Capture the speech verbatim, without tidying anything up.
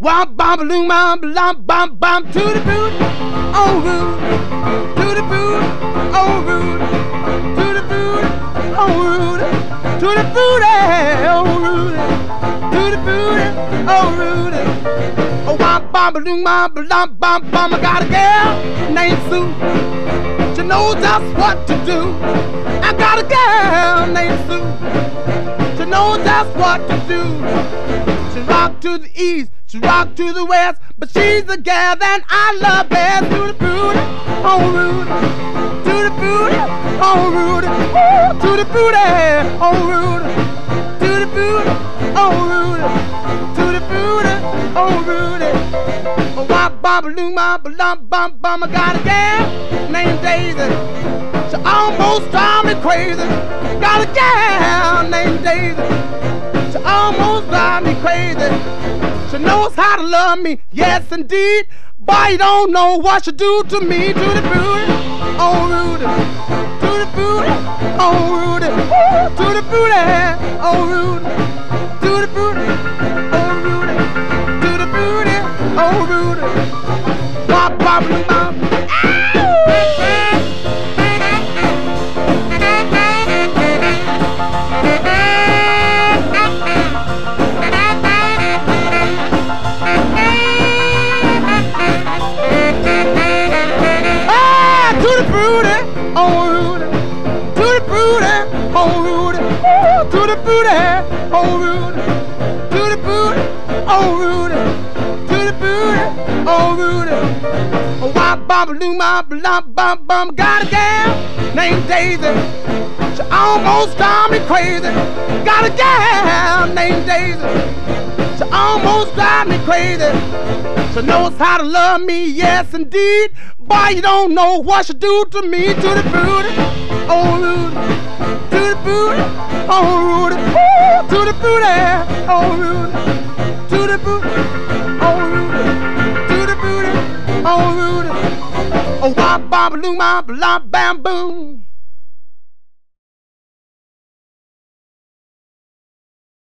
Womp bom loom bom bom bom bom to the boot, oh Rudy, to the boot, oh Rudy, to the boot, oh Rudy, to the booty, oh Rudy, to the booty, oh Rudy. Oh womp bom loom bom bom bom bom. I got a girl named Sue. She knows just what to do. I got a girl named Sue. She knows just what to do. She rock to the east, she rock to the west, but she's the gal that I love best. To the booty, oh Rudy, to the booty, oh Rudy, ooh, to the booty, oh Rudy, to the booty, oh Rudy, to the booty, oh Rudy. Oh wop bop loom bop bum bum bum. I got a gal named Daisy. She almost drive me crazy. Got a gal named Daisy. She almost drive me crazy. She knows how to love me, yes indeed. Boy, you don't know what she do to me. To the booty, oh Rudy, to the booty, oh Rudy, ooh, to the booty, oh Rudy, to the booty, oh Rudy, to the booty, oh Rudy. Bop bop loom bop. Oh Rudy, to the booty, oh Rudy, ooh, to the booty, oh Rudy, to the booty, oh Rudy, to the booty, oh Rudy. Oh wop bop loom bop bum bum bum. Got a gal named Daisy. She almost drive me crazy. Got a gal named Daisy. She almost drive me crazy. She knows how to love me, yes indeed. Boy, you don't know what she do to me. To the booty, oh Rudy, to the booty, oh Rudy, ooh, to the booty, oh Rudy, to the booty, oh Rudy, to the booty, oh Rudy. Oh wop bop loom bop bam boom.